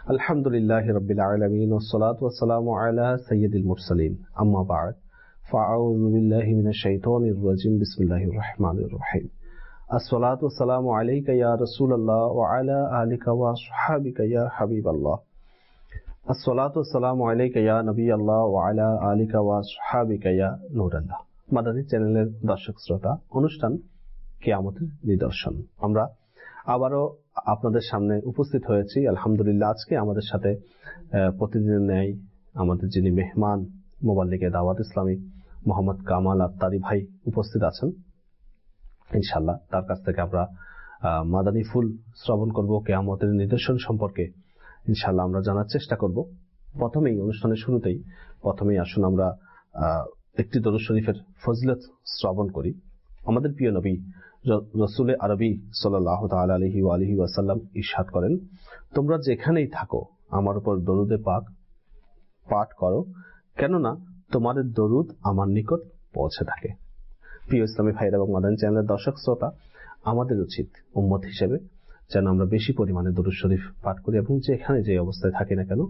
আলহামদুলিল্লাহি রাব্বিল আলামিন ওয়াসসালাতু ওয়াসসালামু আলা সাইয়্যিদিল মুরসালিন আম্মা বা'দ ফাআউযু বিল্লাহি মিনাশ শাইতানির রাজিম বিসমিল্লাহির রহমানির রহিম আসসালাতু ওয়াসসালামু আলাইকা ইয়া রাসূলুল্লাহ ওয়া আলা আলিকা ওয়া আসহাবিকা ইয়া হাবিবাল্লাহ আসসালাতু ওয়াসসালামু আলাইকা ইয়া নবিয়াল্লাহ ওয়া আলা আলিকা ওয়া আসহাবিকা ইয়া নূরাল্লাহ। মাদানী চ্যানেলের দর্শক শ্রোতা, অনুষ্ঠান কিয়ামতের নিদর্শন আমরা আবারও আপনাদের সামনে উপস্থিত হয়েছি। আলহামদুলিল্লাহ, আজকে আমাদের সাথে প্রতিদিনের ন্যায় আমাদের যিনি মেহমান মোবাল্লিগে দাওয়াত ইসলামী মোহাম্মদ কামাল আত্তারি ভাই উপস্থিত আছেন। ইনশাআল্লাহ তার কাছ থেকে আমরা মাদানী ফুল শ্রবণ করব, কিয়ামতের নিদর্শন সম্পর্কে ইনশাআল্লাহ আমরা জানার চেষ্টা করব। প্রথমেই অনুষ্ঠানের শুরুতেই আসুন আমরা একটি দরুদ শরীফের ফজিলত শ্রবণ করি। আমাদের প্রিয় নবী রাসূলে আরবি সাল্লাল্লাহু তাআলা আলাইহি ওয়া আলিহি ওয়াসাল্লাম ইরশাদ করেন, তোমরা যেখানেই থাকো আমার উপর দরুদে পাক পাঠ করো, কেননা তোমাদের দরুদ আমার নিকট পৌঁছে থাকে। প্রিয় ইসলামী ভাইরা এবং মাদানী চ্যানেলের দর্শক শ্রোতা, আমাদের উচিত উম্মত হিসেবে যেন আমরা বেশি পরিমাণে দরুদ শরীফ পাঠ করি এবং যেখানে যে অবস্থায় থাকি না কেন,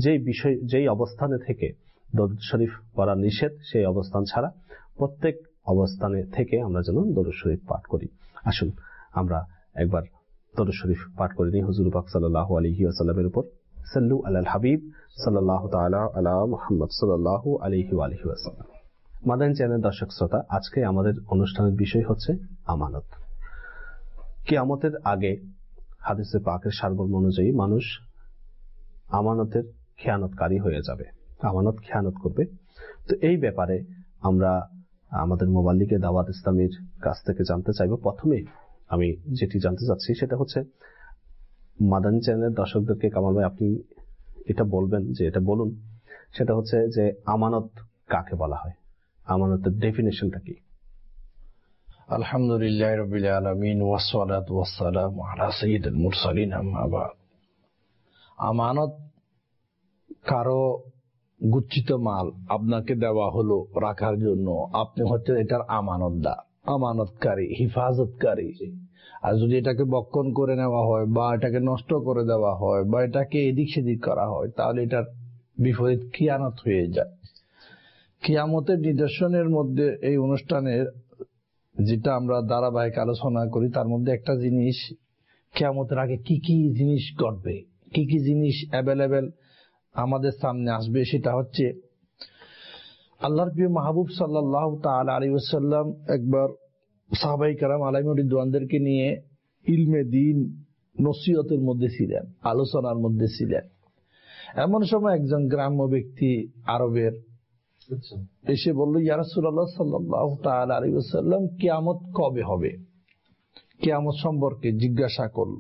যেই অবস্থানে থেকে দরুদ শরীফ পড়া নিষেধ সেই অবস্থান ছাড়া প্রত্যেক অবস্থানে থেকে আমরা যেন দরুদ শরীফ পাঠ করি। আসুন আমরা একবার দরুদ শরীফ পাঠ করে নিই হুজুর পাক সাল্লাল্লাহু আলাইহি ওয়াসাল্লামের উপর। সাল্লু আলাল হাবিব সাল্লাল্লাহু তাআলা আলা মুহাম্মদ সাল্লাল্লাহু আলাইহি ওয়া আলিহি ওয়াসাল্লাম। মাদানী চ্যানেলের দর্শক শ্রোতা, আজকে আমাদের অনুষ্ঠানের বিষয় হচ্ছে আমানত। কিয়ামতের আগে হাদিসে পাকের সারমর্ম অনুযায়ী মানুষ আমানতের খেয়ানতকারী হয়ে যাবে, আমানত খেয়ানত করবে। তো এই ব্যাপারে আমরা আমাদের মোবাল্লিগে দাওয়াত ইসলামীর কাছ থেকে জানতে চাইব। প্রথমে আমি যেটি জানতে চাচ্ছি সেটা হচ্ছে, মাদানী চ্যানেলের দর্শকদেরকে কামাল ভাই আপনি এটা বলবেন, যে এটা বলুন, সেটা হচ্ছে যে আমানত কাকে বলা হয়, আমানতের ডেফিনেশনটা কি? আলহামদুলিল্লাহি রাব্বিল আলামিন ওয়াসসালাতু ওয়াসসালামু আলা সাইয়্যিদিল মুরসালিন আম্মা বা'দ। আমানত কারো গুচ্ছিত মাল আপনাকে দেওয়া হলো রাখার জন্য, আপনি হচ্ছে এটার আমানতদার, আমানতকারী, হিফাজতকারী। আর যদি এটাকে বক্ষণ করে নেওয়া হয় বা এটাকে নষ্ট করে দেওয়া হয় বা এটাকে এদিক সেদিক করা হয়, তাহলে এটার বিপরীত খিয়ানত হয়ে যায়। কিয়ামতের নিদর্শনের মধ্যে এই অনুষ্ঠানের যেটা আমরা ধারাবাহিক আলোচনা করি, তার মধ্যে একটা জিনিস, কিয়ামতের আগে কি কি জিনিস ঘটবে, কি কি জিনিস অ্যাভেলেবেল আমাদের সামনে আসবে, সেটা হচ্ছে আল্লাহর প্রিয় মাহবুব সাল্লাল্লাহু তাআলা আলাইহি ওয়াসাল্লাম একবার সাহাবায়ে কেরাম আলাইহিম রিদওয়ানদেরকে নিয়ে ইলমে দ্বীন নসিহতের মধ্যে ছিলেন, আলোচনার মধ্যে ছিলেন। এমন সময় একজন গ্রাম্য ব্যক্তি আরবের এসে বলল, ইয়া রাসূলুল্লাহ সাল্লাল্লাহু তাআলা আলাইহি ওয়াসাল্লাম, কিয়ামত কবে হবে, কিয়ামত সম্পর্কে জিজ্ঞাসা করল।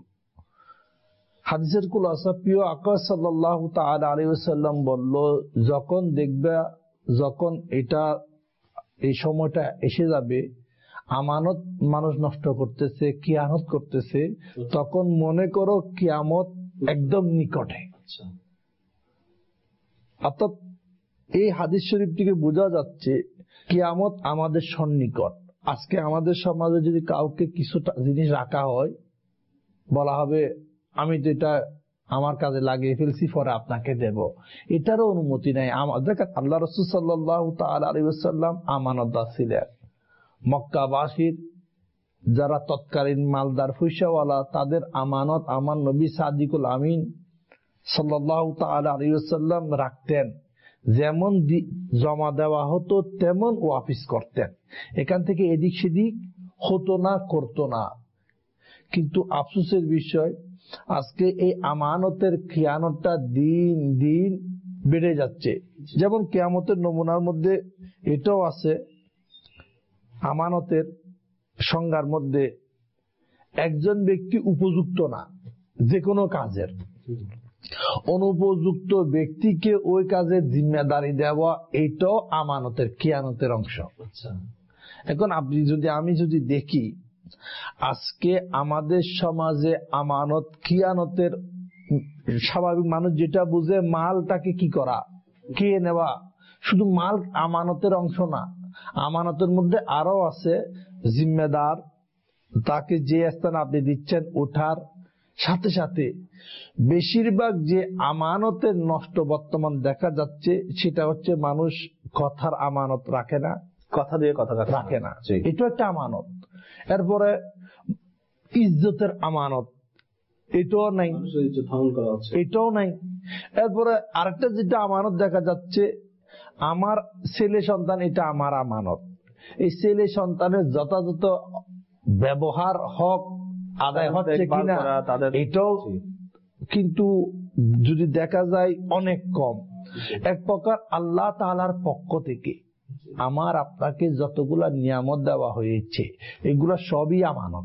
হাদিসের খুলাসা, প্রিয় আকা সাল্লাল্লাহু তাআলা আলাইহি ওয়াসাল্লাম বলল, যখন দেখবে, যখন এটা এই সময়টা এসে যাবে, আমানত মানুষ নষ্ট করতেছে, কিয়ামত করতেছে, তখন মনে করো কিয়ামত একদম নিকটে। অর্থাৎ এই হাদিস শরীফ থেকে বোঝা যাচ্ছে কিয়ামত আমাদের সন্নিকট। আজকে আমাদের সমাজে যদি কাউকে কিছুটা জিনিস রাখা হয়, বলা হবে আমি তো এটা আমার কাজে লাগিয়ে ফেলছি, পরে আপনাকে দেব, এটারও অনুমতি নাই। দেখেন আল্লাহ রাসূল সাল্লাল্লাহু তাআলা আলাইহি ওয়াসাল্লাম আমানতদার ছিলেন। মক্কাবাসীর যারা তৎকালীন মালদার পয়সাওয়ালা, তাদের আমানত আমার নবী সাদিকুল আমিন সাল্লাল্লাহু তাআলা আলাইহি ওয়াসাল্লাম রাখতেন। যেমন জমা দেওয়া হতো তেমন ওয়াফিস করতেন, এখান থেকে এদিক সেদিক হতো না, করতো না। কিন্তু আফসোসের বিষয়, আজকে এই আমানতের খিয়ানতটা দিন দিন বেড়ে যাচ্ছে। যেমন কিয়ামতের নমুনার মধ্যে এটাও আছে, আমানতের সংজ্ঞার মধ্যে একজন ব্যক্তি উপযুক্ত না যে কোনো কাজের, অনুপযুক্ত ব্যক্তিকে ওই কাজের জিম্মেদারি দেওয়া, এইটাও আমানতের খিয়ানতের অংশ। এখন আমি যদি দেখি, আজকে আমাদের সমাজে আমানত খিয়ানতের স্বাভাবিক মানুষ যেটা বুঝে, মালটাকে কি করা, খেয়ে নেওয়া। শুধু মাল আমানতের অংশ না, আমানতের মধ্যে আরো আছে জিম্মেদার, তাকে যে স্থান আপনি দিচ্ছেন ওঠার, সাথে সাথে বেশিরভাগ যে আমানতের নষ্ট বর্তমান দেখা যাচ্ছে সেটা হচ্ছে মানুষ কথার আমানত রাখে না, কথা দিয়ে কথা রাখে না, এটা একটা আমানত। এরপরে ইজ্জতের আমানত, এটাও নাই, এটাও নাই। এরপরে আরেকটা যেটা আমানত দেখা যাচ্ছে, আমার ছেলে সন্তান, এটা আমার আমানত, এই ছেলে সন্তানের যথাযথ ব্যবহার হক আদায় হচ্ছে কিনা এটাও কিন্তু যদি দেখা যায় অনেক কম। এক প্রকার আল্লাহ তাআলার পক্ষ থেকে আমার আপনাকে যতগুলা নিয়ামত দেওয়া হয়েছে এগুলা সবই আমানত।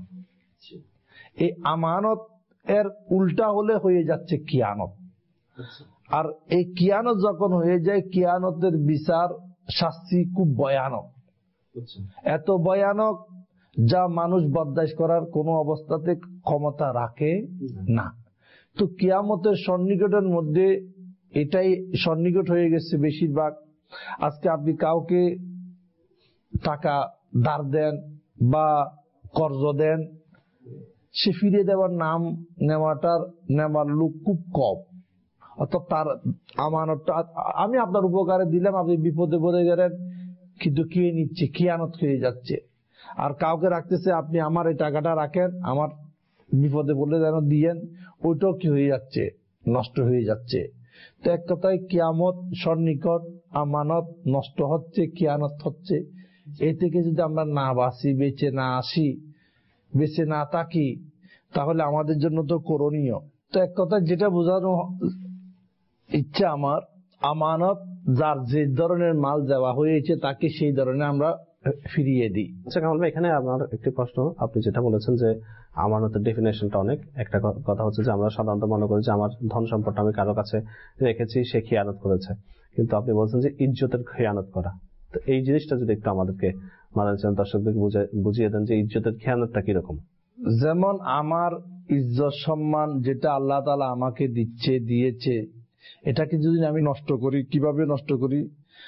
এই আমানত এর উল্টা হলে হয়ে যাচ্ছে কিয়ানত। আর এই কিয়ানত যখন হয়ে যায়, কিয়ানতের বিচার শাস্তি খুব ভয়ানক, এত ভয়ানক যা মানুষ বরদাস্ত করার কোন অবস্থাতে ক্ষমতা রাখে না। তো কিয়ামতের সন্নিকটের মধ্যে এটাই সন্নিকট হয়ে গেছে বেশিরভাগ। আজকে আপনি কাউকে টাকা ধার দেন বা কর্জ দেন, সে ফিরিয়ে দেওয়ার নাম নেওয়ার লোক খুব কম। অর্থাৎ তার আমানতটা আমি আপনার উপকারে দিলাম, আপনি বিপদে পড়ে গেলেন, কিন্তু কে নিচ্ছে, কিয়ানত হয়ে যাচ্ছে। আর কাউকে রাখতেছে, আপনি আমার এই টাকাটা রাখেন, আমার বিপদে পড়লে যেন দিয়েন, ওইটাও কি হয়ে যাচ্ছে, নষ্ট হয়ে যাচ্ছে। তো এক কথায় কিয়ামত সন্নিকট, আমানত নষ্ট হচ্ছে, কিয়ানত হচ্ছে। এ থেকে যদি আমরা না বাঁচি, বেঁচে না আসি, বেঁচে না থাকি, তাহলে আমাদের জন্য তো করণীয়। তো এক কথায় যেটা বোঝানো ইচ্ছা আমার, আমানত যার যে ধরনের মাল দেওয়া হয়েছে তাকে সেই ধরনের আমরা ফিরিয়ে দিই। আচ্ছা কামাল ভাই, এখানে আমার একটি প্রশ্ন। আপনি যেটা বলেছেন যে আমানতের ডেফিনেশনটা অনেক, একটা কথা হচ্ছে যে আমরা সাধারণত মনে করি যে আমার ধন সম্পদটা আমি কারো কাছে রেখেছি, সে খিয়ানত করেছে, কিন্তু আপনি বলছেন যে ইজ্জতের খিয়ানত করা। তো এই জিনিসটা যদি একটু আমাদেরকে দর্শকদেরকে বুঝিয়ে দেন যে ইজ্জতের খিয়ানতটা কিরকম। যেমন আমার ইজ্জত সম্মান যেটা আল্লাহ তাআলা আমাকে দিয়েছে, এটাকে যদি আমি নষ্ট করি, কিভাবে নষ্ট করি?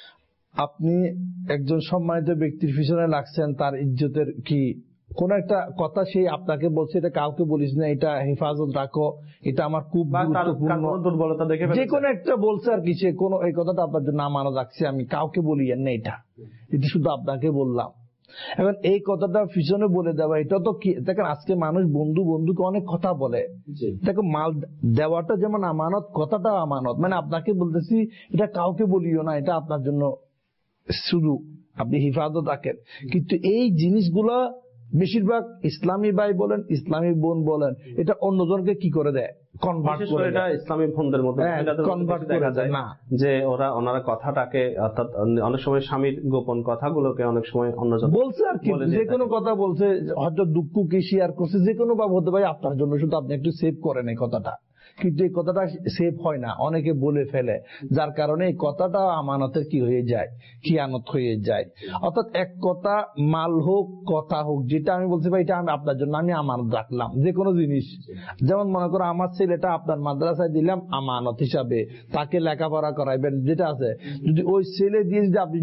আপনি একজন সম্মানিত ব্যক্তির পিছনে লাগছেন, তার ইজ্জতের কি কোন একটা কথা সে আপনাকে বলছে, এটা কাউকে বলিস না, এটা হেফাজত রাখো, এটা আমার খুব গুরুত্বপূর্ণ, দুর্বলতা দেখে যে কোনো একটা বলছে আর কি, সে কোনো এই কথাটা আপনার জন্য আমানত রাখছে, আমি কাউকে বলি না, এটা শুধু আপনাকে বললাম। এখন এই কথাটা পিছনে বলে দেওয়া, এটা তো কি দেখেন, আজকে মানুষ বন্ধুকে অনেক কথা বলে। দেখো, মাল দেওয়াটা যেমন আমানত, কথাটা আমানত, মানে আপনাকে বলতেছি এটা কাউকে বলিও না, এটা আপনার জন্য শুধু আপনি হেফাজত রাখেন। কিন্তু এই জিনিসগুলা বেশিরভাগ ইসলামী ভাই বলেন, ইসলামী বোন বলেন, এটা অন্যজনকে কি করে দেয়, কনভার্ট করে দেয়। এটা ইসলামী বোনদের মধ্যে কনভার্ট করে দেয় না, যে ওনারা কথাটাকে, অর্থাৎ অনেক সময় স্বামীর গোপন কথাগুলোকে অনেক সময় অন্যজন বলছে আর কি, যে কোনো কথা বলছে, হয়তো দুঃখ কি শেয়ার করছে, যে কোনো ভাবে হতে পারে আপনার জন্য, শুধু আপনি একটু সেভ করেন এই কথাটা। কিন্তু এই কথাটা সেভ হয় না, অনেকে বলে ফেলে, যার কারণে এই কথাটা আমানতের কি হয়ে যায়, খিয়ানত হয়ে যায়। অর্থাৎ এক কথা, মাল হোক, কথা হোক, যেটা আমি বলছি ভাই এটা আমি আপনার জন্য আমি আমানত রাখলাম, যে কোনো জিনিস। যেমন মনে করো আমার ছেলেটা আপনার মাদ্রাসায় দিলাম আমানত হিসাবে, তাকে লেখাপড়া করাইবেন, যেটা আছে, যদি ওই ছেলে দিয়ে যদি আপনি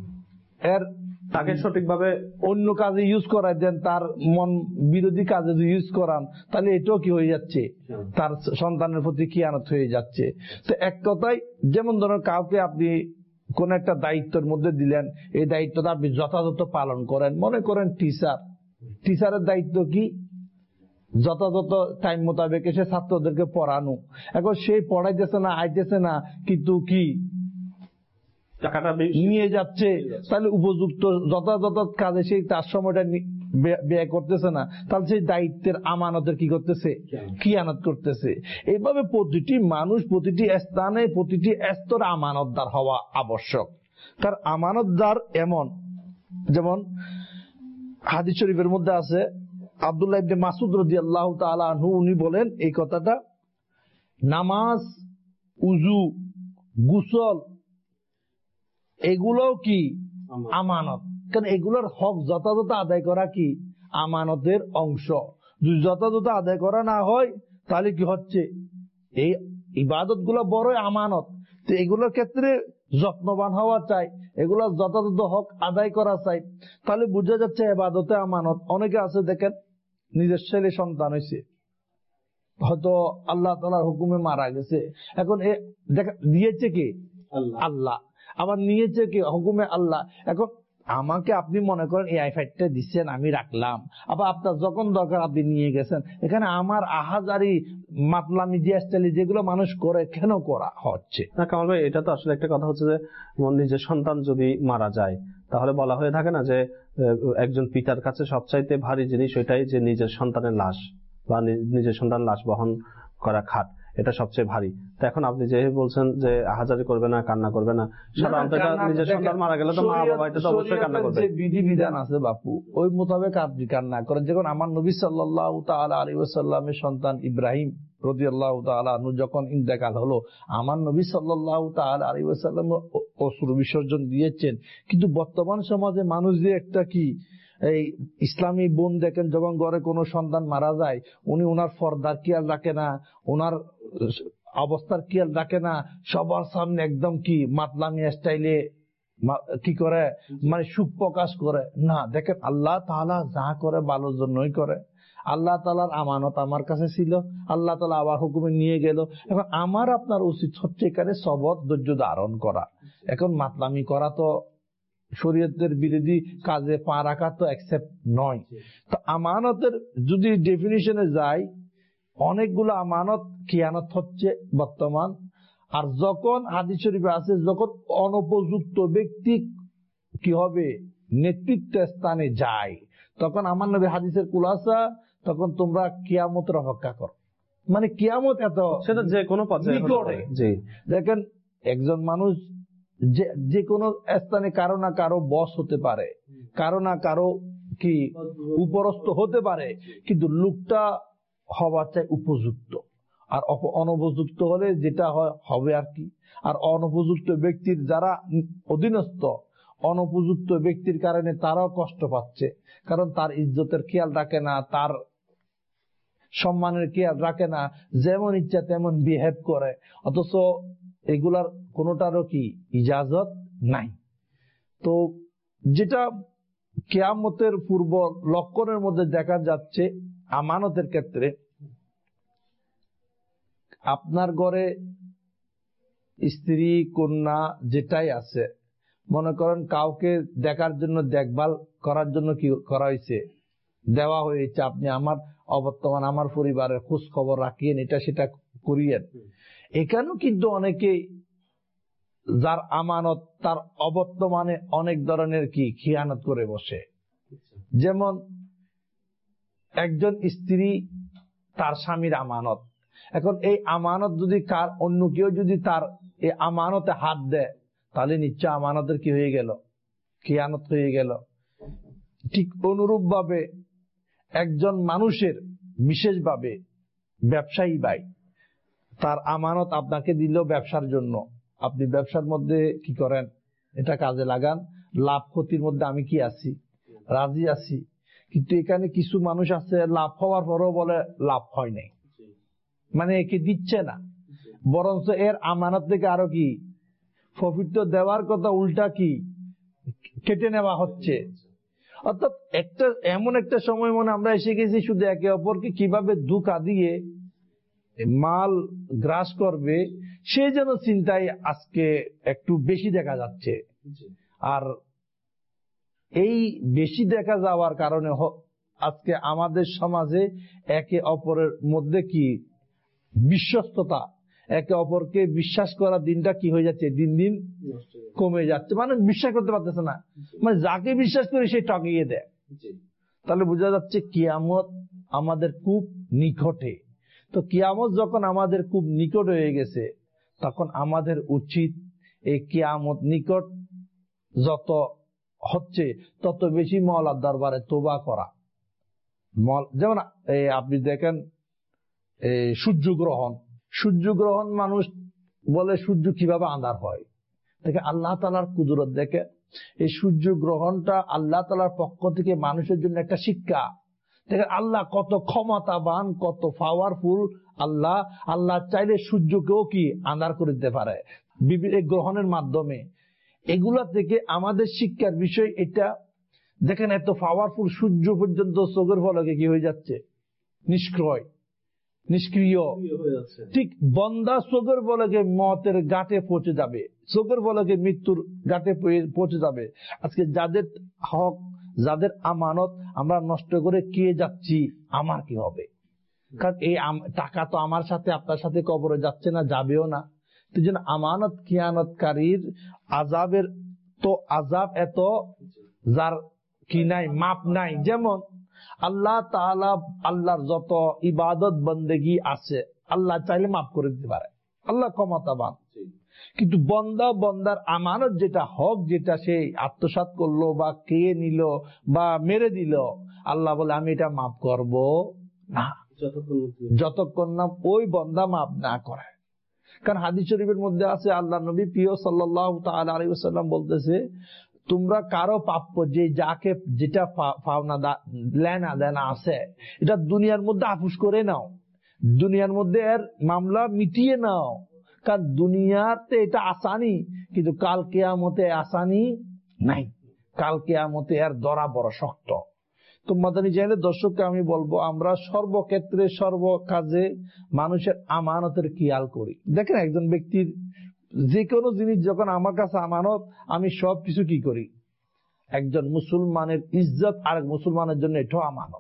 এর তাকে সঠিকভাবে অন্য কাজে ইউজ করাই দেন, তার মন বিরোধী কাজে ইউজ করান, তাহলে এটাও কি হয়ে যাচ্ছে, তার সন্তানের প্রতি খিয়ানত হয়ে যাচ্ছে। তো এক কথায়, যেমন ধরুন কাউকে আপনি কোন একটা দায়িত্বের মধ্যে দিলেন, এই দায়িত্বটা আপনি যথাযথ পালন করেন। মনে করেন টিচারের দায়িত্ব কি, যথাযথ টাইম মোতাবেক এসে ছাত্রদেরকে পড়ানো। এখন সেই পড়াইতেছে না, আইতেছে না, কিন্তু কি টাকাটা নিয়ে যাচ্ছে, তাহলে উপযুক্ত যথাযথ কাজে সেই তার সময়টা ব্যয় করতেছে না, তাহলে সেই দায়িত্বের আমানতের কি করতেছে, খিয়ানত করতেছে। এইভাবে প্রতিটি মানুষ, প্রতিটি স্থানে, প্রতিটি স্তরে আমানতদার হওয়া আবশ্যক। তার আমানতদার এমন, যেমন হাদিস শরীফের মধ্যে আছে, আব্দুল্লাহ ইবনে মাসউদ রাদিয়াল্লাহু তাআলা আনহু, উনি বলেন এই কথাটা, নামাজ, উযু, গোসল, এগুলোও কি আমানত। কারণ এগুলোর হক যথাযথ আদায় করা কি আমানতের অংশ। যদি যথাযথ আদায় করা না হয়, তাহলে কি হচ্ছে, এই ইবাদত গুলো বড়ই আমানত। তো এগুলোর ক্ষেত্রে যত্নবান হওয়া চাই, এগুলোর যথাযথ হক আদায় করা চাই। তাহলে বোঝা যাচ্ছে ইবাদতে আমানত। অনেকে আছে দেখেন, নিজের ছেলে সন্তান হয়েছে, হয়তো আল্লাহ তাআলার হুকুমে মারা গেছে, এখন দেখা দিয়েছে কে? আল্লাহ। আবার নিয়েছে কে? হুকুমে আল্লাহ। এখন আমাকে আপনি মনে করেন এই আইফাইটটা দিচ্ছেন, আমি রাখলাম, আবার আপনার যখন দরকার আপনি নিয়ে গেছেন। এখানে আমার আহাজারি মাতলামি জিয়াস্টালি যেগুলো মানুষ করে কেন করা হচ্ছে? না কামাল ভাই, এটা তো আসলে একটা কথা হচ্ছে যে নিজের সন্তান যদি মারা যায় তাহলে বলা হয়ে থাকে না যে একজন পিতার কাছে সবচাইতে ভারী জিনিস ওইটাই যে নিজের সন্তানের লাশ বা নিজের সন্তান লাশ বহন করা খাট, এটা সবচেয়ে ভারী। তো এখন আপনি যে বলছেন যে আহাজারি করবে না, কান্না করবে না, সাধারণত নিজের সন্তান মারা গেলে তো মা বাবা এটা তো অবশ্যই কান্না করবে। যে বিধিবিধান আছে বাপু, ওই মোতাবেক আপনি কান্না করেন। যখন আমার নবী সাল্লাল্লাহু তাআলা আলাইহি ওয়াসাল্লামের সন্তান ইব্রাহিম রাদিয়াল্লাহু তাআলা আনহু যখন ইন্তেকাল হলো, আমার নবী সাল্লাল্লাহু তাআলা আলাইহি ওয়াসাল্লাম অশ্রু বিসর্জন দিয়েছেন। কিন্তু বর্তমান সমাজে মানুষ যে একটা কি এই ইসলামী বোন দেখেন, যখন ঘরে কোনো সন্তান মারা যায় উনি ওনার ফর্দার খেয়াল রাখে না, ওনার অবস্থার খেয়াল রাখে না, সবার সামনে একদম কি মাতলামি স্টাইলে কি করে, মানে সুখ প্রকাশ করে না। দেখেন আল্লাহ তাআলা যা করে ভালোর জন্যই করে। আল্লাহ তাআলার আমানত আমার কাছে ছিল, আল্লাহ তাআলা আবার হুকুমে নিয়ে গেল। এখন আমার আপনার উচিত হচ্ছে এখানে সবর ধৈর্য ধারণ করা। এখন মাতলামি করা তো শরীয়তের বিরোধী কাজে পা রাখা তো অ্যাকসেপ্ট নয়। তো আমানতের যদি ডেফিনিশনে যাই, অনেকগুলো আমানত খিয়ানত হচ্ছে বর্তমান। আর যখন হাদিস শরীফে আছে যখন অনুপযুক্ত ব্যক্তি কি হবে নেতৃত্বের স্থানে যায়, তখন আমার নবী হাদিসের কুলাসা, তখন তোমরা কিয়ামতের অপেক্ষা করো। মানে কিয়ামত এত সেটা যে কোনো পর্যায়ে। দেখেন একজন মানুষ যে কোনো স্থানে কারো না কারো বস হতে পারে, কারো না কারো কি উপরস্থ হতে পারে, কিন্তু লোকটা হওয়ার চাই উপযুক্ত। আর অনুপযুক্ত হলে যেটা হবে আর কি। আর অনুপযুক্ত ব্যক্তির যারা অধীনস্থ, অনুপযুক্ত ব্যক্তির কারণে তারাও কষ্ট পাচ্ছে, কারণ তার ইজ্জতের খেয়াল রাখে না, তার সম্মানের খেয়াল রাখে না, যেমন ইচ্ছা তেমন বিহেভ করে, অথচ এগুলার কোনোটারও কি ইজাজত নাই। তো যেটা কিয়ামতের পূর্ব লক্ষণের মধ্যে দেখা যাচ্ছে আমানতের ক্ষেত্রে, আপনার ঘরে স্ত্রী কন্যা যেটাই আছে, মনে করেন কাউকে দেখার জন্য, দেখভাল করার জন্য কি করা হয়েছে, দেওয়া হয়েছে, আপনি আমার অবর্তমান আমার পরিবারের খোঁজ খবর রাখিয়েন, এটা সেটা করিয়েন। এখানেও কিন্তু অনেকে যার আমানত তার অবর্তমানে অনেক ধরনের কি খিয়ানত করে বসে। যেমন একজন স্ত্রী তার স্বামীর আমানত, এখন এই আমানত যদি অন্য কেউ যদি তার এই আমানতে হাত দেয়, তাহলে নিশ্চয় আমানতের কি হয়ে গেল, খিয়ানত হয়ে গেল। ঠিক অনুরূপ ভাবে একজন মানুষের বিশেষভাবে ব্যবসায়ী ভাই, তার আমানত আপনাকে দিল ব্যবসার জন্য, আপনি ব্যবসার মধ্যে কি করেন, এটা কাজে লাগান, লাভ ক্ষতির মধ্যে আমি কি আছি, রাজি আছি। কিন্তু এখানে কিছু মানুষ আছে লাভ হওয়ার পরও বলে লাভ হয় নাই, মানে একে দিচ্ছে না, বরঞ্চ এর আমানত থেকে আরো কি প্রফিট তো দেওয়ার কথা, উল্টা কি কেটে নেওয়া হচ্ছে। অর্থাৎ এমন একটা সময় মনে আমরা এসে গেছি শুধু একে অপরকে কিভাবে ধোঁকা দিয়ে মাল গ্রাস করবে সেই যেন চিন্তায় আজকে একটু বেশি দেখা যাচ্ছে। আর এই বেশি দেখা যাওয়ার কারণে আজকে আমাদের সমাজে একে অপরের মধ্যে কি বিশ্বস্ততা, একে অপরকে বিশ্বাস করার দিনটা কি হয়ে যাচ্ছে, দিন দিন কমে যাচ্ছে। মানুষ বিশ্বাস করতে পারতেছে না, মানে যাকে বিশ্বাস করে সে ঠকিয়ে দেয়। তাহলে বোঝা যাচ্ছে কিয়ামত আমাদের খুব নিকটে। তো কিয়ামত যখন আমাদের খুব নিকট হয়ে গেছে, তখন আমাদের উচিত এই কিয়ামত নিকট যত হচ্ছে তত বেশি মওলার দরবারে তওবা করা। যেমন আপনি দেখেন সূর্যগ্রহণ মানুষ বলে সূর্য কিভাবে আঁধার হয়, দেখে আল্লাহ তাআলার কুদরত। দেখে এই সূর্যগ্রহণটা আল্লাহ তাআলার পক্ষ থেকে মানুষের জন্য একটা শিক্ষা। দেখেন আল্লাহ কত ক্ষমতাবান, কত পাওয়ারফুল। আল্লাহ চাইলে সূর্যকেও কি আঁধার করে দিতে পারে বিভিন্ন গ্রহণের মাধ্যমে। এগুলা থেকে আমাদের শিক্ষার বিষয় এটা। দেখেন এত পাওয়ারফুল সূর্য পর্যন্ত চোখের পলকে কি হয়ে যাচ্ছে, নিষ্ক্রিয়। নিষ্ক্রিয়। ঠিক বন্দা চোখের বলকে মতের ঘাটে পৌঁছে যাবে, চোখের বলকে মৃত্যুর ঘাটে পৌঁছে যাবে। আজকে যাদের হক, যাদের আমানত আমরা নষ্ট করে কে যাচ্ছি, আমার কি হবে? কারণ এই টাকা তো আমার সাথে আপনার সাথে কবরে যাচ্ছে না, যাবেও না। সেই জন্য আমানত খিয়ানতকারীর আযাবের তো আযাব এত যার কি নাই, মাপ নাই। যেমন আল্লাহ তাআলা, আল্লাহর যত ইবাদত বন্দেগী আছে আল্লাহ চাইলে মাফ করে দিতে পারে, আল্লাহ ক্ষমতাবান। কিন্তু বন্দা বন্দার আমানত যেটা, হক যেটা সে আত্মসাৎ করলো বা কে নিল বা মেরে দিল, আল্লাহ বলে আমি এটা মাফ করব না যতক্ষণ না ওই বন্দা মাফ না করে। কারণ হাদিস শরীফের মধ্যে আছে, আল্লাহ নবী প্রিয় সাল্লাল্লাহু তাআলা আলাইহি ওয়াসাল্লাম বলতেছে, তোমরা কারো প্রাপ্য যে যাকে যেটা পাওনা লেনা দেনা আছে এটা দুনিয়ার মধ্যে আফুস করে নাও, দুনিয়ার মধ্যে এর মামলা মিটিয়ে নাও। কারণ দুনিয়াতে এটা আসানি, কিন্তু কাল কিয়ামতে আসানি নাই, কাল কিয়ামতে এর ধরা বড় শক্ত। তো মাদানী জানেন দর্শককে আমি বলবো, আমরা সর্বক্ষেত্রে সর্ব কাজে মানুষের আমানতের খেয়াল করি। দেখেন একজন ব্যক্তির যে কোনো জিনিস যখন আমার কাছে আমানত, আমি সব কিছু কি করি, একজন মুসলমানের ইজ্জত আরেক মুসলমানের জন্য এটাও আমানত।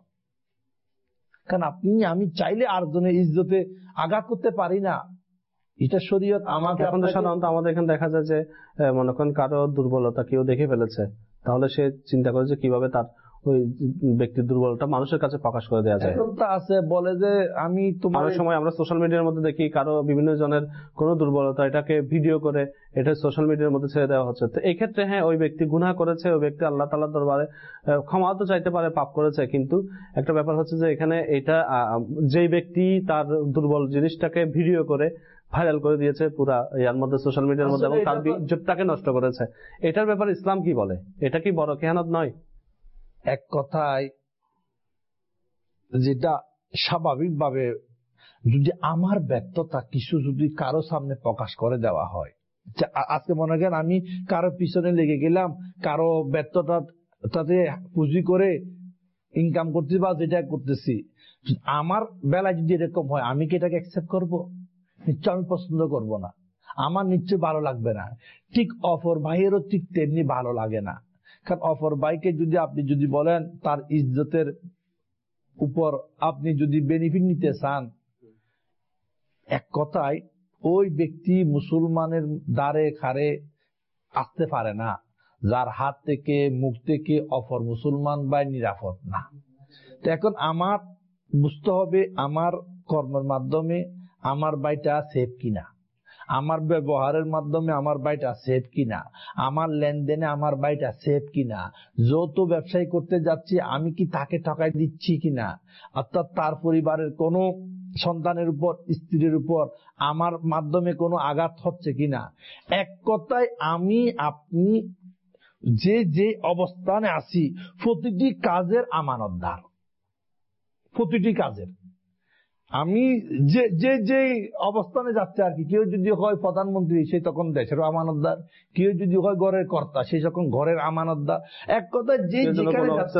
কারণ আপনি আমি চাইলে আরেকজনের ইজ্জতে আঘাত করতে পারি না, এটা শরীয়ত আমাকে। এখন তো সাধারণত আমাদের এখানে দেখা যায় যে মনে করেন কারো দুর্বলতা কেউ দেখে ফেলেছে, তাহলে সে চিন্তা করে যে কিভাবে তার ওই ব্যক্তির দুর্বলতা মানুষের কাছে প্রকাশ করে দেওয়া যায়। আছে বলে যে আমি তোমার সময় আমরা সোশ্যাল মিডিয়ার মধ্যে দেখি কারো বিভিন্ন জনের কোন দুর্বলতা, এটাকে ভিডিও করে এটা সোশ্যাল মিডিয়ার মধ্যে ছেড়ে দেওয়া হচ্ছে। তো এই ক্ষেত্রে হ্যাঁ, ওই ব্যক্তি গুনাহ করেছে, ওই ব্যক্তি আল্লাহ তাআলার দরবারে ক্ষমা তো চাইতে পারে, পাপ করেছে, কিন্তু একটা ব্যাপার হচ্ছে যে এখানে এটা যেই ব্যক্তি তার দুর্বল জিনিসটাকে ভিডিও করে ভাইরাল করে দিয়েছে পুরা ইয়ার মধ্যে, সোশ্যাল মিডিয়ার মধ্যে, এবং তার ইজ্জতটাকে নষ্ট করেছে, এটার ব্যাপারে ইসলাম কি বলে? এটা কি বড় খেয়ানত নয়? এক কথায় যেটা স্বাভাবিকভাবে যদি আমার ব্যর্থতা কিছু যদি কারো সামনে প্রকাশ করে দেওয়া হয়, আজকে মনে করেন আমি কারো পিছনে লেগে গেলাম, কারো ব্যর্থতাতে পুঁজি করে ইনকাম করতেছি বা যেটা করতেছি, আমার বেলায় যদি এরকম হয়, আমি কি এটাকে অ্যাকসেপ্ট করবো? নিশ্চয় আমি পছন্দ করব না, আমার নিশ্চয় ভালো লাগবে না। ঠিক অপর ভাইয়েরও ঠিক তেমনি ভালো লাগে না। কারণ অপর ভাইকে যদি আপনি যদি বলেন তার ইজ্জতের উপর আপনি যদি বেনিফিট নিতে চান, এক কথায় ওই ব্যক্তি মুসলমানের দ্বারে খারে আসতে পারে না, যার হাত থেকে মুখ থেকে অপর মুসলমান ভাই নিরাপদ না। তো এখন আমার বুঝতে হবে আমার কর্মের মাধ্যমে আমার ভাইটা সেফ কিনা, আমার ব্যবহারের মাধ্যমে আমার ভাইটা সেফ কিনা, আমার লেনদেনে আমার ভাইটা সেফ কিনা, যৌথ ব্যবসায়ী করতে যাচ্ছি আমি কি তাকে ঠকাই দিচ্ছি কিনা, অর্থাৎ তার পরিবারের কোনো সন্তানের উপর, স্ত্রীর উপর আমার মাধ্যমে কোনো আঘাত হচ্ছে কিনা। এক কথায় আমি আপনি যে যে অবস্থানে আছি প্রতিটি কাজের আমানতদার, প্রতিটি কাজের। আমি যে যে যে অবস্থানে যাচ্ছে আর কি, কেউ যদি হয় প্রধানমন্ত্রী সে তখন দেশের আমানতদার, কেউ যদি হয় ঘরের কর্তা সে যখন ঘরের আমানতদার। এক কথায় যে যেখানে যাচ্ছে,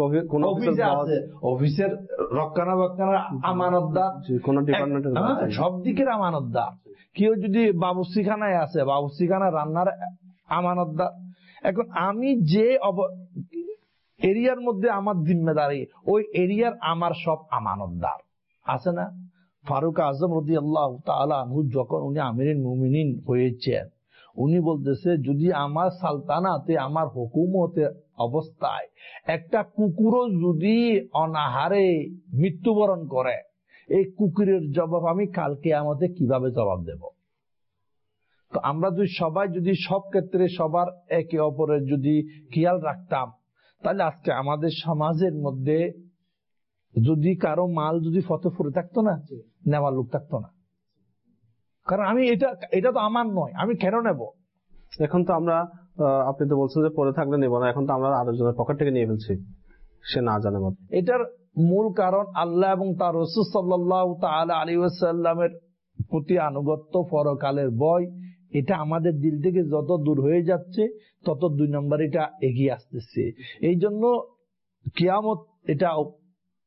অফিসের রক্ষণাবেক্ষণের আমানতদার, সব দিকের আমানতদার। কেউ যদি বাবুর্চিখানায় আছে, বাবুর্চিখানা রান্নার আমানতদার। এখন আমি যে এরিয়ার মধ্যে আমার জিম্মেদারি, ওই এরিয়ার আমার সব আমানতদার আছে না। ফারুক আজম রাদিয়াল্লাহু তাআলা আনহু যখন উনি আমিরুল মুমিনিন হয়েছেন, উনি বলতেছে যদি আমার সালতানাতে, আমার হুকুমতের অবস্থায় একটা কুকুরও যদি অনাহারে মৃত্যুবরণ করে, এই কুকুরের জবাব আমি কাল কিয়ামতে কিভাবে জবাব দেব? তো আমরা যদি সবাই যদি সব ক্ষেত্রে সবার একে অপরের যদি খেয়াল রাখতাম, তাহলে আজকে আমাদের সমাজের মধ্যে যদি কারো মাল যদি ফটো ফুরে থাকতো না, নেওয়ার লোক থাকতো না। কারণ আমি এটা তো আমার নয়, আমি কেন নেব? এখন তো আমরা, আপনি তো বলছেন যে পরে থাকলে নেব না, এখন তো আমরা আরেকজনের পকেট থেকে নিয়ে ফেলছি, সে না জানে মত। এটার মূল কারণ আল্লাহ এবং তার রাসূল সাল্লাল্লাহু তাআলা আলাইহি ওয়াসাল্লামের প্রতি আনুগত্য, পরকালের ভয়, এটা আমাদের দিল থেকে যত দূর হয়ে যাচ্ছে তত 2 নম্বর এটা এগিয়ে আসতেছে। এই জন্য কিয়ামত এটা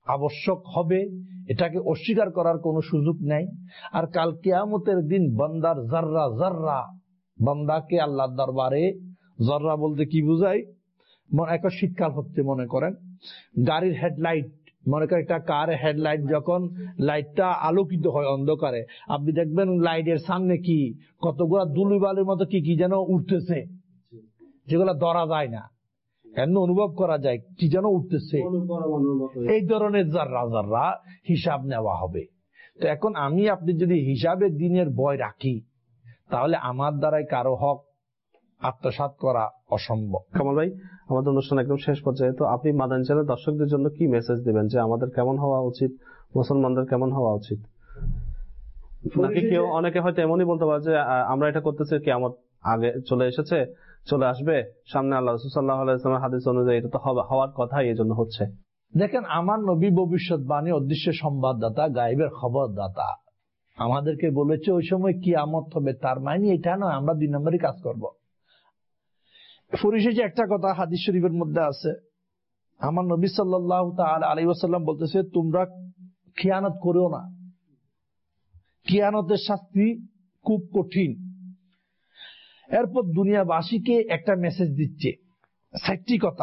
আবশ্যক হবে, এটাকে অস্বীকার করার কোনো সুযোগ নাই। আর কাল কিয়ামতের দিন বান্দার জাররা জাররা, বান্দাকে আল্লাহর দরবারে, জাররা বলতে কি বুঝায়, একটা শীতকাল হচ্ছে, মনে করেন গাড়ির হেডলাইট, মনে করেন একটা কার হেডলাইট, যখন লাইটটা আলোকিত হয় অন্ধকারে, আপনি দেখবেন লাইটের সামনে কি কতগুলা ধুলিবালির মতো কি কি যেন উঠতেছে, যেগুলা ধরা যায় না, এমন অনুভব করা যায় কি যেন উঠতেছে। এই ধরনের জাররা জাররা হিসাব নেওয়া হবে। তো এখন আমি আপনি যদি হিসাবের দিনের ভয় রাখি, তাহলে আমার দ্বারাই কারো হক আত্মসাৎ করা অসম্ভব। কামাল ভাই, আমাদের অনুষ্ঠান একদম শেষ পর্যায়ে, তো আপনি মাদানী চ্যানেল দর্শকদের জন্য কি মেসেজ দিবেন, যে আমাদের কেমন হওয়া উচিত, মুসলমানদের কেমন হওয়া উচিত? নাকি কেউ অনেকে হয়তো এমনই বলতে পারে যে আমরা এটা করতেছি কি আমার আগে চলে এসেছে, চলে আসবে সামনে, আল্লাহ রাসূল সাল্লাল্লাহু আলাইহি ওয়াসাল্লামের হাদিস অনুযায়ী এটা তো হওয়ার কথাই, এই জন্য হচ্ছে। দেখেন, আমার নবী ভবিষ্যৎবাণী, অদৃশ্য সংবাদদাতা, গায়েবের খবরদাতা, আমাদেরকে বলেছে ওই সময় কিয়ামত হবে। তার মানে এটা নয় আমরা 2 নম্বরই কাজ করব। পরিশেষে একটা কথা হাদিস শরীফের মধ্যে আছে, আমার নবী সাল্লাল্লাহু তাআলা আলাইহি ওয়াসাল্লাম বলতেছে, তোমরা খিয়ানত করিও না, খিয়ানতের শাস্তি খুব কঠিন। এরপর দুনিয়াবাসীকে একটা মেসেজ দিচ্ছে, 60টি কথা,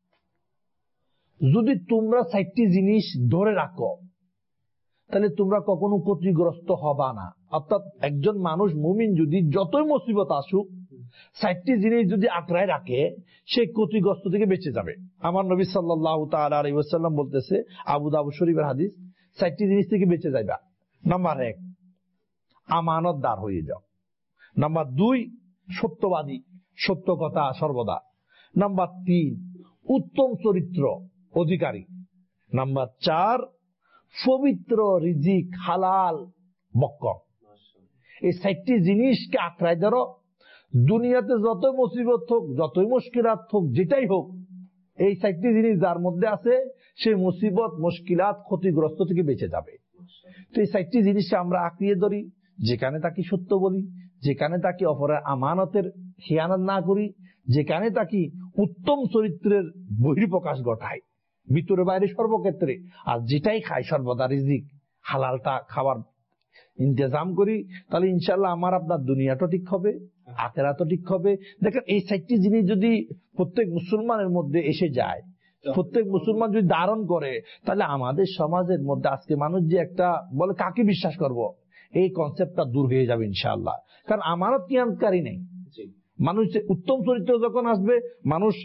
যদি তোমরা 60টি জিনিস ধরে রাখো তাহলে তোমরা কখনো ক্ষতিগ্রস্ত হবা না। অর্থাৎ একজন মানুষ মুমিন যদি যতই মুসিবত আসুক 60টি জিনিস যদি আঁকড়ায় রাখে, সে ক্ষতিগ্রস্ত থেকে বেঁচে যাবে। আমার নবী সাল্লাল্লাহু তাআলা আলাইহি ওয়াসাল্লাম বলতেছে, আবু দাউদ শরীফের হাদিস, 60টি জিনিস থেকে বেঁচে যাবে। নাম্বার 1, আমানতদার হয়ে যাও। নাম্বার 2, সত্যবাদী, সত্য কথা সর্বদা। নাম্বার 3, উত্তম চরিত্র অধিকারী। নাম্বার 4, পবিত্র রিজিক, হালাল বক্ক। এই 60টি জিনিসকে আঁকড়ায় ধরো, দুনিয়াতে যতই মুসিবত হোক, যতই মুশকিলাত হোক, যেটাই হোক, এই 60টি জিনিস যার মধ্যে আছে, সেই মুসিবত, মুশকিলাত, ক্ষতিগ্রস্ত থেকে বেঁচে যাবে। তো এই 60টি জিনিসকে আমরা আঁকড়িয়ে ধরি, যেখানে তাকে সত্য বলি, যেখানে তাকে অপরের আমানতের খেয়ানত না করি, যেখানে তাকে উত্তম চরিত্রের বহিঃপ্রকাশ ঘটায় ভিতরে বাইরে সর্বক্ষেত্রে, আর যেটাই খাই সর্বদা রিজিক হালালটা খাবার ইন্তজাম করি, তাহলে ইনশাআল্লাহ আমার আপনার দুনিয়াটা ঠিক হবে, আখিরাতও ঠিক হবে। দেখেন, এই 60টি জিনিস যদি প্রত্যেক মুসলমানের মধ্যে এসে যায়, প্রত্যেক মুসলমান যদি ধারণ করে, তাহলে আমাদের সমাজের মধ্যে আজকে মানুষ যে একটা বলে কাকে বিশ্বাস করব, এই কনসেপ্টটা দূর হয়ে যাবে ইনশাআল্লাহ। কারণ আমানত কিয়ামতকারী নেই। মানুষ উত্তম চরিত্র যখন আসবে, মানুষ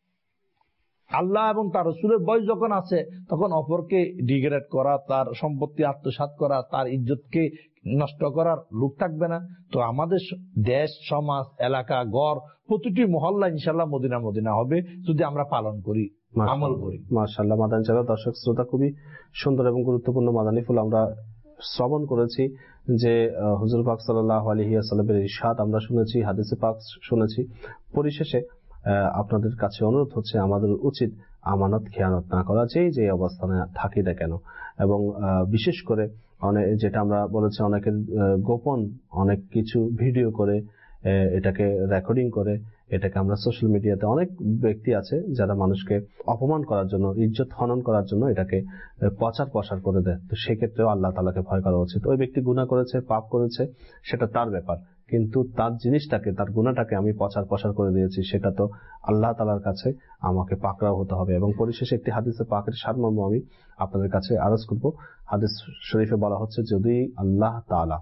আল্লাহ এবং তার রাসূলের বয়স যখন আছে, তখন অপরকে ডিগ্রেড করা, তার সম্পত্তি আত্মসাৎ করা, তার ইজ্জতকে নষ্ট করার লোক থাকবে না। তো আমাদের দেশ, সমাজ, এলাকা, গড়, প্রতিটি মহল্লা ইনশাআল্লাহ মদিনা মদিনা হবে যদি আমরা পালন করি, আমল করি। মাশাআল্লাহ। মাদানী চ্যানেল দর্শক শ্রোতা, খুবই সুন্দর এবং গুরুত্বপূর্ণ মাদানী ফুল আমরা শ্রবণ করেছি, যে হুজুর পাক সাল্লাল্লাহু আলাইহি ওয়াসাল্লামের ইরশাদ আমরা শুনেছি, হাদিসে পাক শুনেছি। পরিশেষে আপনাদের কাছে অনুরোধ হচ্ছে, আমাদের উচিত আমানত খেয়ানত না করা, যে অবস্থানে থাকি না কেন। এবং বিশেষ করে যেটা আমরা বলেছি, অনেকের গোপন অনেক কিছু ভিডিও করে, এটাকে রেকর্ডিং করে, এটাকে আমরা সোশ্যাল মিডিয়াতে, অনেক ব্যক্তি আছে যারা মানুষকে অপমান করার জন্য, ইজ্জত হনন করার জন্য এটাকে প্রচার প্রসার করে দেয়। তো সেক্ষেত্রেও আল্লাহ তাআলাকে ভয় করা উচিত। ওই ব্যক্তি গুনাহ করেছে, পাপ করেছে, সেটা তার ব্যাপার, কিন্তু তার জিনিসটাকে, তার গুনাহটাকে আমি প্রচার প্রসার করে দিয়েছি, সেটা তো আল্লাহ তাআলার কাছে আমাকে পাকড়াও হতে হবে। এবং পরিশেষে একটি হাদিসে পাকের সারমর্ম আমি আপনাদের কাছে আরজ করব। হাদিস শরীফে বলা হচ্ছে, যদি আল্লাহ তাআলা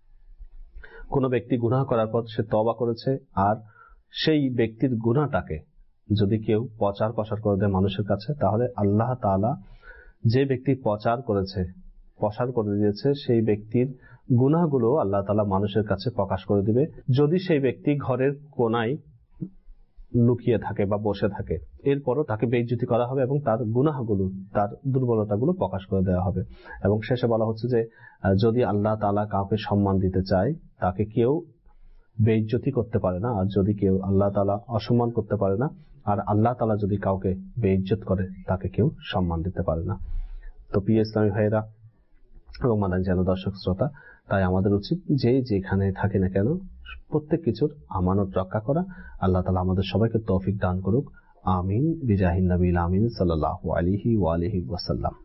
কোনো ব্যক্তি গুনাহ করার পর সে তওবা করেছে, আর সেই ব্যক্তির গুনাহটাকে যদি কেউ প্রচার প্রসার করে দেয় মানুষের কাছে, তাহলে আল্লাহ তাআলা যে ব্যক্তি প্রচার করেছে, প্রসার করে দিয়েছে, সেই ব্যক্তির গুনাহগুলো আল্লাহ তাআলা মানুষের কাছে প্রকাশ করে দিবে। যদি সেই ব্যক্তি ঘরের কোনায় লুকিয়ে থাকে বা বসে থাকে, এরপরও তাকে বেইজ্জতি করা হবে এবং তার গুনাহগুলো, তার দুর্বলতাগুলো প্রকাশ করে দেওয়া হবে। এবং শেষে বলা হচ্ছে যে যদি আল্লাহ তাআলা কাউকে সম্মান দিতে চায়, তাকে কেউ বেইজ্জতি করতে পারে না, আর যদি কেউ আল্লাহ তাআলা অসম্মান করতে পারে না, আর আল্লাহ তাআলা যদি কাউকে বেইজ্জত করে, তাকে কেউ সম্মান দিতে পারে না। তো প্রিয় ইসলামী ভাইয়েরা এবং মাদানী চ্যানেল দর্শক শ্রোতা, তাই আমাদের উচিত যে যেখানে থাকে না কেন প্রত্যেক কিছুর আমানত রক্ষা করা। আল্লাহ তাআলা আমাদের সবাইকে তৌফিক দান করুক। আমিন। বিজাহিন নবীল আমিন সাল্লাল্লাহু আলাইহি ওয়া আলিহি ওয়াসাল্লাম।